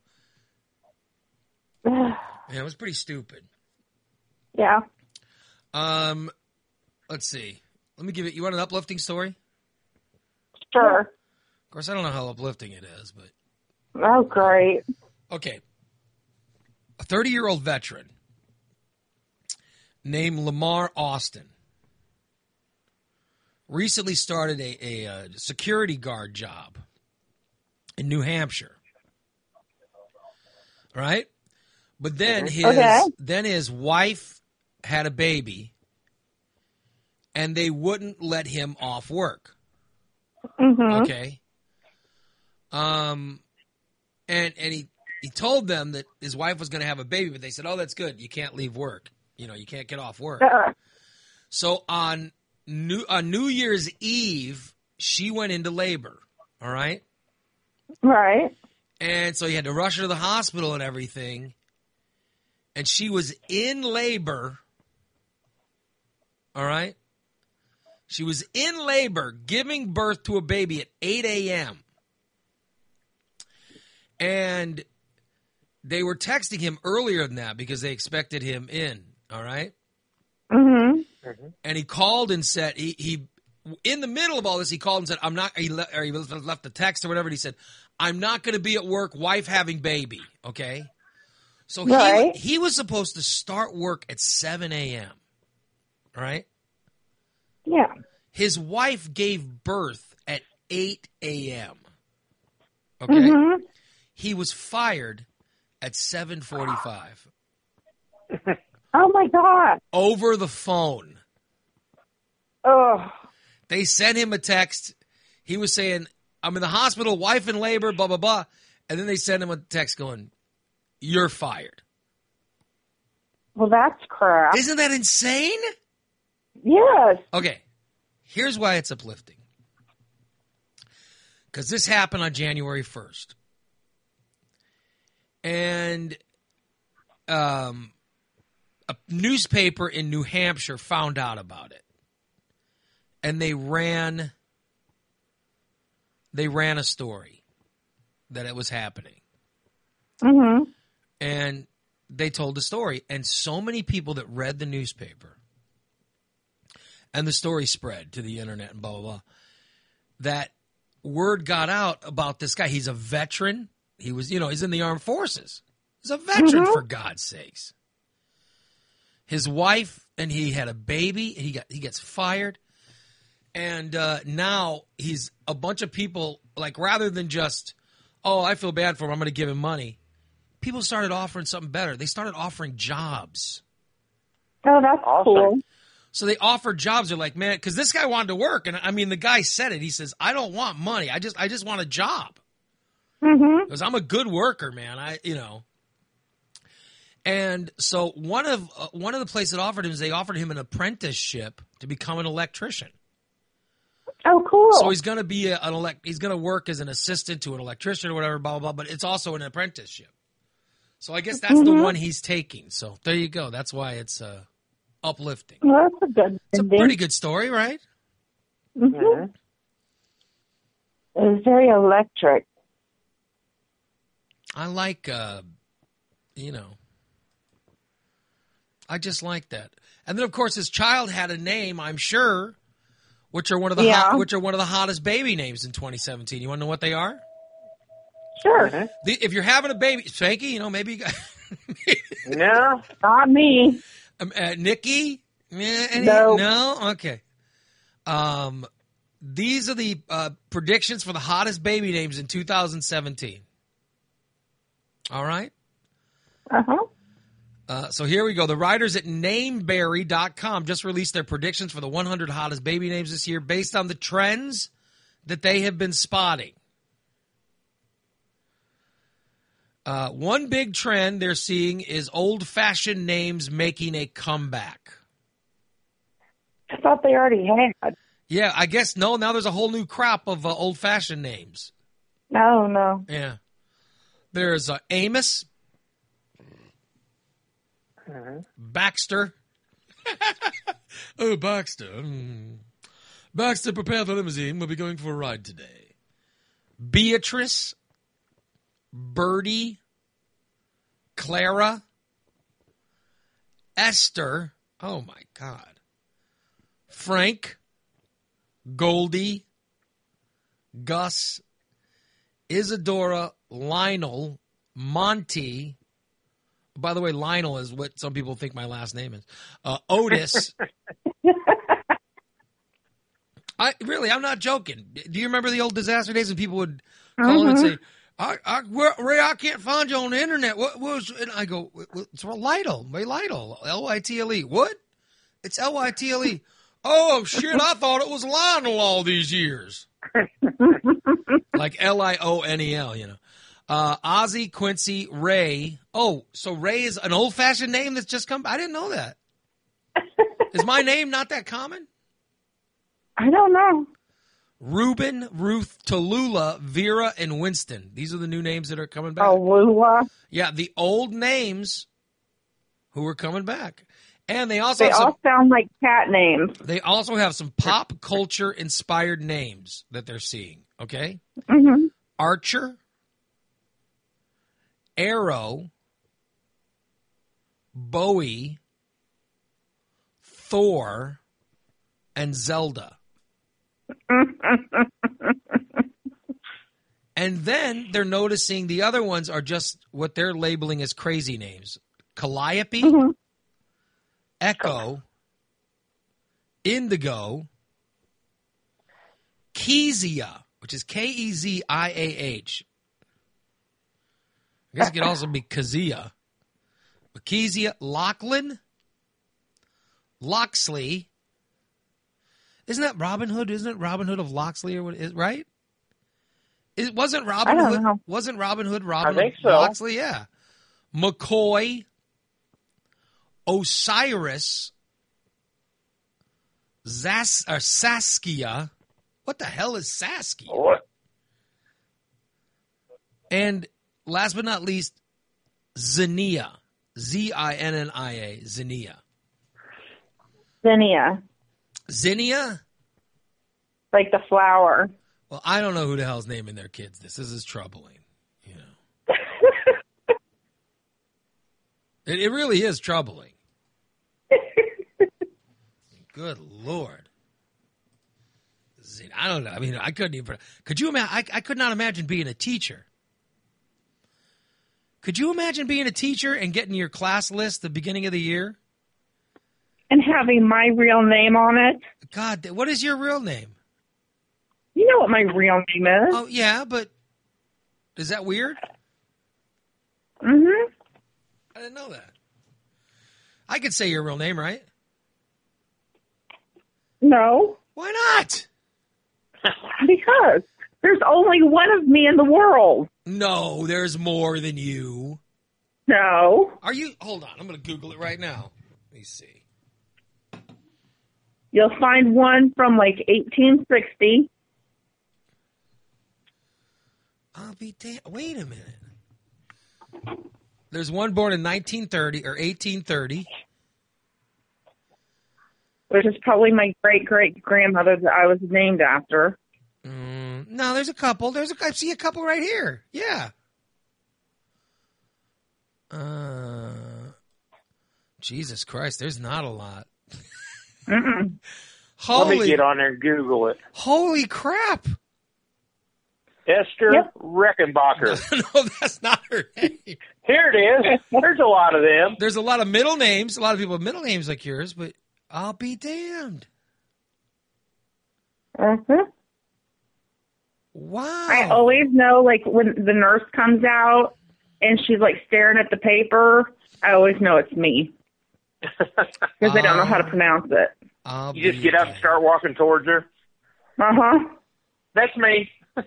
Yeah, it was pretty stupid. Yeah. Let's see. Let me give it, you want an uplifting story? Sure. Of course, I don't know how uplifting it is, but. Oh, great. Okay. A 30-year-old veteran named Lamar Austin recently started a security guard job in New Hampshire. Right? But then his wife had a baby, and they wouldn't let him off work. Mm-hmm. Okay. And he told them that his wife was going to have a baby, but they said, "Oh, that's good. You can't leave work. You can't get off work." So on New Year's Eve, she went into labor. All right. Right. And so he had to rush her to the hospital and everything. And she was in labor. All right. She was in labor, giving birth to a baby at 8 a.m. And they were texting him earlier than that because they expected him in, all right? Mm-hmm. And he called and said, he in the middle of all this, he called and said, I'm not, he left the text or whatever, and he said, I'm not going to be at work, wife having baby, okay? So he was supposed to start work at 7 a.m., right? Yeah. His wife gave birth at 8 a.m., okay? Mm-hmm. He was fired at 7:45. Oh, my God. Over the phone. Oh. They sent him a text. He was saying, I'm in the hospital, wife in labor, blah, blah, blah. And then they sent him a text going, you're fired. Well, that's crap. Isn't that insane? Yes. Okay. Here's why it's uplifting. Because this happened on January 1st. And a newspaper in New Hampshire found out about it. And they ran a story that it was happening. Mm-hmm. And they told the story. And so many people that read the newspaper, and the story spread to the internet and blah, blah, blah, that word got out about this guy. He's a veteran. He was, he's in the armed forces. He's a veteran, for God's sakes. His wife, and he had a baby. He gets fired. And now he's a bunch of people, like, rather than just, oh, I feel bad for him, I'm going to give him money. People started offering something better. They started offering jobs. Oh, that's cool. So they offered jobs. They're like, man, because this guy wanted to work. And I mean, the guy said it. He says, I don't want money. I just want a job. Mm-hmm. Because I'm a good worker, man. And so one of the places that offered him is they offered him an apprenticeship to become an electrician. Oh, cool. So he's going to be he's going to work as an assistant to an electrician or whatever, blah, blah, blah, but it's also an apprenticeship. So I guess that's the one he's taking. So there you go. That's why it's uplifting. Well, that's a good It's a pretty good story, right? Mm-hmm. It's very electric. I like, I just like that. And then, of course, his child had a name, I'm sure, which are one of the hottest baby names in 2017. You want to know what they are? Sure. If you're having a baby, Spanky, maybe. No, not me. Nikki? No. No? Okay. These are the predictions for the hottest baby names in 2017. All right? Uh-huh. So here we go. The writers at Nameberry.com just released their predictions for the 100 hottest baby names this year based on the trends that they have been spotting. One big trend they're seeing is old-fashioned names making a comeback. I thought they already had. Yeah, I guess no. Now there's a whole new crop of old-fashioned names. No. Yeah. There's Amos. Baxter. Oh, Baxter. Baxter, prepare the limousine. We'll be going for a ride today. Beatrice. Birdie. Clara. Esther. Oh, my God. Frank. Goldie. Gus. Isadora. Lionel. Monty. By the way, Lionel is what some people think my last name is. Otis. I'm not joking. Do you remember the old disaster days when people would call and say, Ray, I can't find you on the internet. What was? And I go, it's Lytle. Ray Lytle. Lytle. What? It's Lytle. Oh, shit, I thought it was Lionel all these years. Like Lionel, Ozzy, Quincy, Ray. Oh, so Ray is an old-fashioned name that's just come? I didn't know that. Is my name not that common? I don't know. Ruben, Ruth, Tallulah, Vera, and Winston. These are the new names that are coming back. Oh, Lula. Yeah, the old names who are coming back. And they also all sound like cat names. They also have some pop culture inspired names that they're seeing. Okay, Mm-hmm. Archer, Arrow, Bowie, Thor, and Zelda. And then they're noticing the other ones are just what they're labeling as crazy names. Calliope, Mm-hmm. Echo, Indigo, Kezia, which is Keziah. I guess it could also be Kezia. But Kezia, Lachlan, Loxley. Isn't that Robin Hood? Isn't it Robin Hood of Loxley or what is right? It wasn't Robin I don't Hood. know. Wasn't Robin Hood Robin I think Hood so. Loxley? Yeah. McCoy, Osiris, Saskia. What the hell is Saskia? What? And last but not least, Zinnia. Zinnia. Zinnia. Zinnia, Zinnia? like the flower. Well, I don't know who the hell's naming their kids this. This is troubling. You know, it really is troubling. Good Lord. I don't know. I mean, I couldn't even. Could you imagine? I could not imagine being a teacher. Could you imagine being a teacher and getting your class list at the beginning of the year? And having my real name on it. God, what is your real name? You know what my real name is. Oh, yeah, but is that weird? Mm-hmm. I didn't know that. I could say your real name, right? No, Why not? because there's only one of me in the world. No, there's more than you. No. Are you? Hold on. I'm going to Google it right now. Let me see. You'll find one from like 1860. I'll be damned. Wait a minute. There's one born in 1930 or 1830. Which is probably my great-great-grandmother that I was named after. No, there's a couple. I see a couple right here. Yeah. Jesus Christ, there's not a lot. Mm-mm. Let me get on there and Google it. Holy crap. Esther Reckenbacher. No, that's not her name. Here it is. There's a lot of them. There's a lot of middle names. A lot of people have middle names like yours, but I'll be damned. Mm-hmm. Wow. I always know, like, when the nurse comes out and she's, like, staring at the paper, I always know it's me. Because I don't know how to pronounce it. You just get up and start walking towards her. Uh-huh. That's me.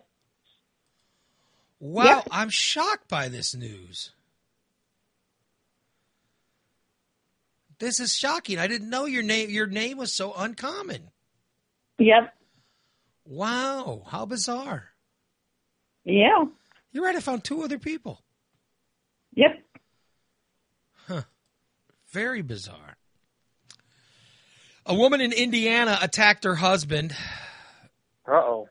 Wow, Yep. I'm shocked by this news. This is shocking. I didn't know your name was so uncommon. Yep. Wow, how bizarre. Yeah. You're right, I found two other people. Yep. Huh. Very bizarre. A woman in Indiana attacked her husband. Uh-oh.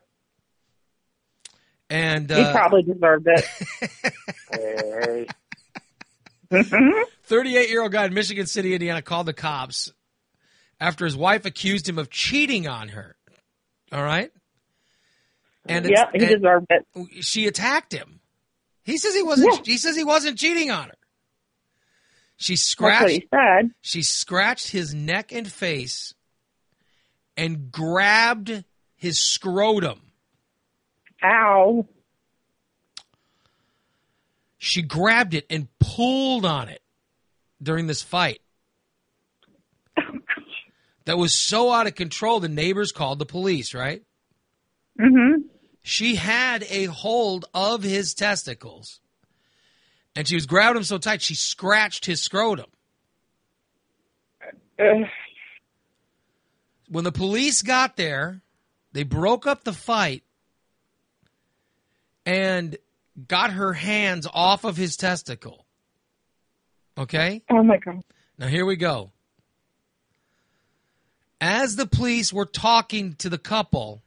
And He probably deserved it. Hey. 38-year-old guy in Michigan City, Indiana, called the cops after his wife accused him of cheating on her. All right? And Yep, he deserved it. She attacked him. He says he wasn't. Yeah. He says he wasn't cheating on her. She That's what scratched. he said. She scratched his neck and face, and grabbed his scrotum. Ow. She grabbed it and pulled on it during this fight. That was so out of control, the neighbors called the police, right? Mm-hmm. She had a hold of his testicles. And she was grabbing him so tight, she scratched his scrotum. When the police got there, they broke up the fight and got her hands off of his testicle. Okay? Oh, my God. Now, here we go. As the police were talking to the couple,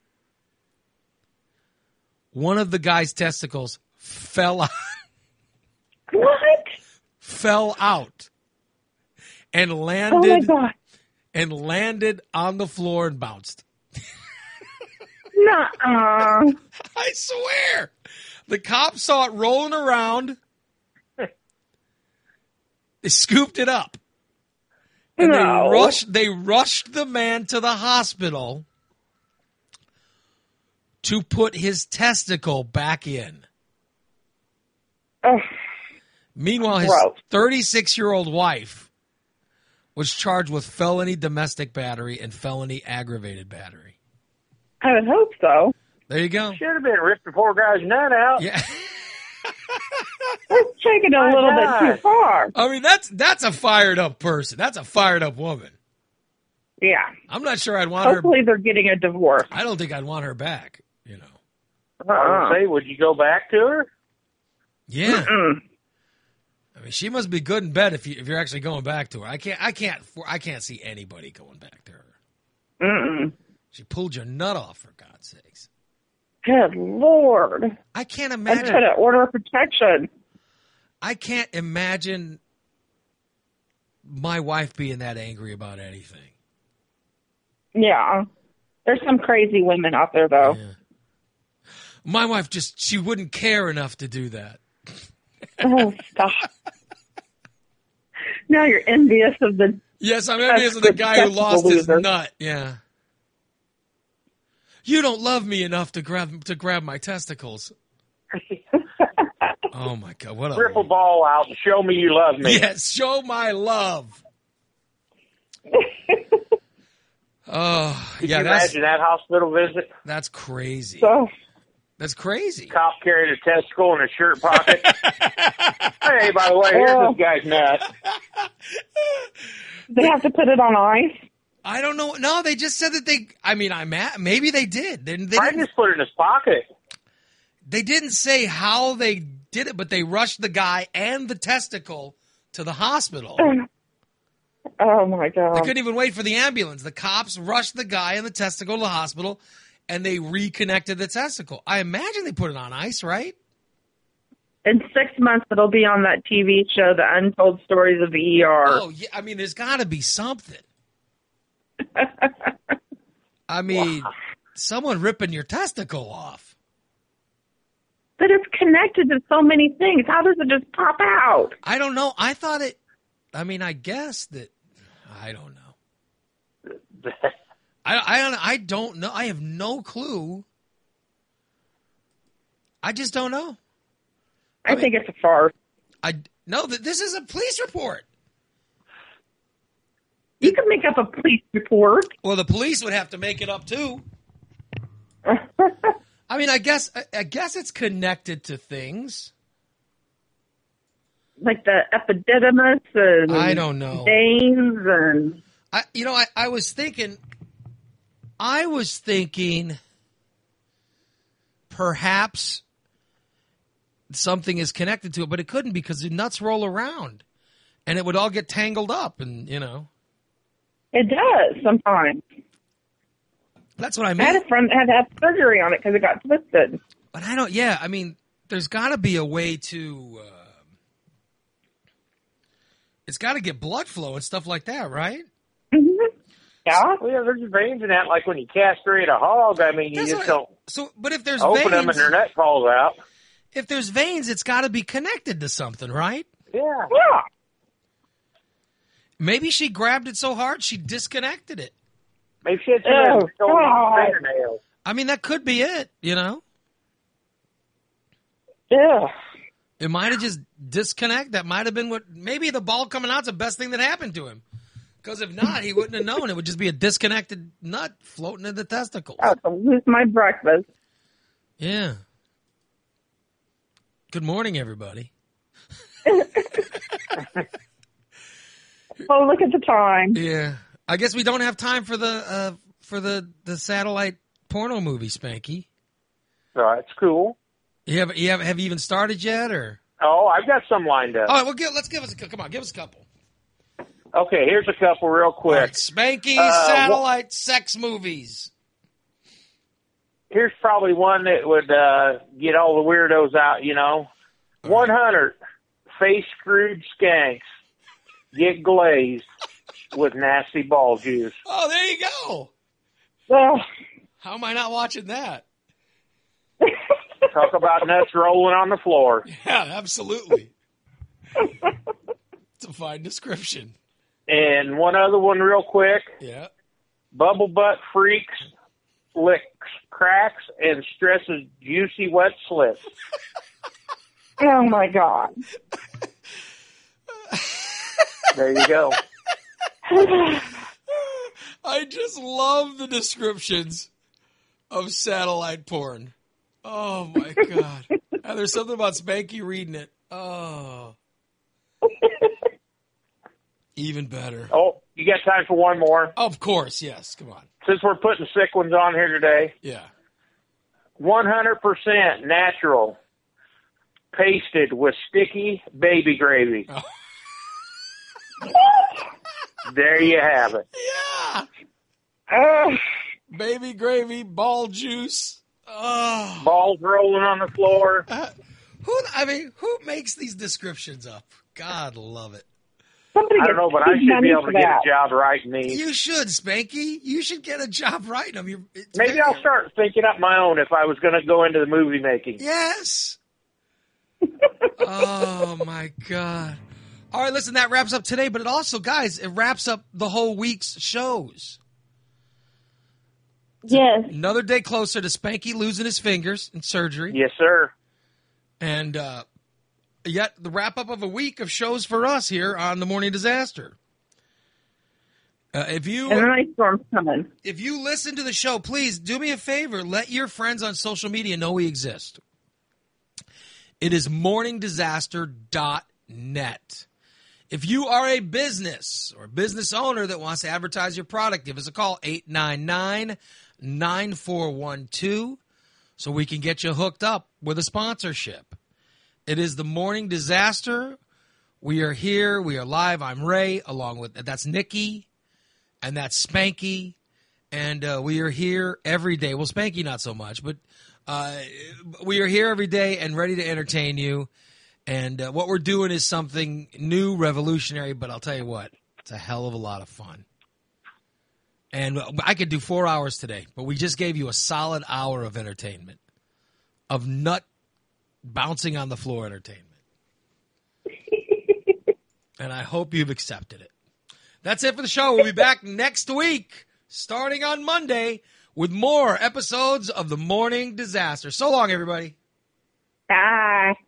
one of the guy's testicles fell out. What? Fell out and Oh my landed God. on the floor and bounced. Nuh-uh. I swear. The cops saw it rolling around. They scooped it up. And No. they rushed the man to the hospital to put his testicle back in. Ugh. Meanwhile, his Gross. 36-year-old wife was charged with felony domestic battery and felony aggravated battery. I would hope so. There you go. Should have been ripped the poor guy's nut out. Yeah. That's taking it a little bit too far. I mean, that's a fired up person. That's a fired up woman. Yeah. I'm not sure I'd want her. Hopefully they're getting a divorce. I don't think I'd want her back, you know. I would say, would you go back to her? Yeah. Mm-mm. I mean, she must be good in bed if you're actually going back to her. I can't see anybody going back to her. Mm-mm. She pulled your nut off, for God's sakes. Good Lord. I can't That's imagine. an order of protection. I can't imagine my wife being that angry about anything. Yeah. There's some crazy women out there, though. Yeah. My wife she wouldn't care enough to do that. Oh, stop. Now you're envious of the... Yes, I'm envious of the guy who lost his nut. Yeah. You don't love me enough to grab my testicles. Oh my God! What a Rip a ball out and show me you love me. Yes, show my love. Oh, Could yeah. you imagine that hospital visit? That's crazy. So, That's crazy. Cop carried a testicle in his shirt pocket. Hey, by the way, here's this guy's nut. they have to put it on ice? I don't know. No, they just said that maybe they did. They I didn't, just put it in his pocket. they didn't say how they did it, but they rushed the guy and the testicle to the hospital. Oh, my They God. couldn't even wait for the ambulance. The cops rushed the guy and the testicle to the hospital, and they reconnected the testicle. I imagine they put it on ice, right? In 6 months, it'll be on that TV show, The Untold Stories of the ER. Oh, yeah. I mean, there's got to be something. I mean, someone ripping your testicle off. But it's connected to so many things. How does it just pop out? I don't know. I guess that, I don't know. I don't know. I have no clue. I just don't know. I think it's a farce. No, this is a police report. You can make up a police report. Well, the police would have to make it up too. I mean, I guess it's connected to things. Like the epididymis and I don't know. veins and... I was thinking perhaps something is connected to it, but it couldn't because the nuts roll around and it would all get tangled up and, It does sometimes. That's what I I mean. had a friend that had to have surgery on it because it got twisted. But I mean, there's got to be a way to, it's got to get blood flow and stuff like that, right? Mm-hmm. Yeah? Well, yeah, there's veins in that, like when you castrate a hog. I mean, you just don't but if there's open veins, them and their nut falls out. If there's veins, it's got to be connected to something, right? Yeah. Yeah. Maybe she grabbed it so hard she disconnected it. Maybe she had some fingernails. I mean, that could be it, Yeah. It might have just disconnected. That might have been maybe the ball coming out's the best thing that happened to him. Because if not, he wouldn't have known. It would just be a disconnected nut floating in the testicles. I have to lose my breakfast. Yeah. Good morning, everybody. Oh, look at the time. Yeah. I guess we don't have time for the satellite porno movie, Spanky. It's cool. Have you even started yet, or? Oh, I've got some lined up. All right, well, give us a couple. Okay, here's a couple real quick. Right, Spanky satellite sex movies. Here's probably one that would get all the weirdos out, 100 face-screwed skanks get glazed with nasty ball juice. Oh, there you go. Well, how am I not watching that? Talk about nuts rolling on the floor. Yeah, absolutely. It's a fine description. And one other one real quick. Yeah. Bubble butt freaks, licks, cracks, and stresses juicy wet slips. oh my God. There you go. I just love the descriptions of satellite porn. Oh my God. And there's something about Spanky reading it. Oh. Even better. Oh, you got time for one more? Of course, yes. Come on. Since we're putting sick ones on here today. Yeah. 100% natural, pasted with sticky baby gravy. Oh. There you have it. Yeah. Baby gravy, ball juice. Oh. Balls rolling on the floor. Who makes these descriptions up? God love it. Somebody I don't know, but I should be able to get a job writing these. You should, Spanky. You should get a job writing them. Maybe I'll start thinking up my own if I was going to go into the movie making. Yes. Oh, my God. All right, listen, that wraps up today, but it also, guys, it wraps up the whole week's shows. Yes. Another day closer to Spanky losing his fingers in surgery. Yes, sir. And yet the wrap-up of a week of shows for us here on The Morning Disaster. And an ice storm's coming. If you listen to the show, please do me a favor. Let your friends on social media know we exist. It is morningdisaster.net. If you are a business or a business owner that wants to advertise your product, give us a call, 899-9412, so we can get you hooked up with a sponsorship. It is the Morning Disaster. We are here. We are live. I'm Ray, along with, that's Nikki, and that's Spanky, and we are here every day. Well, Spanky not so much, but we are here every day and ready to entertain you. And what we're doing is something new, revolutionary, but I'll tell you what, it's a hell of a lot of fun. And I could do 4 hours today, but we just gave you a solid hour of entertainment, of nut bouncing on the floor entertainment. And I hope you've accepted it. That's it for the show. We'll be back next week, starting on Monday, with more episodes of The Morning Disaster. So long, everybody. Bye.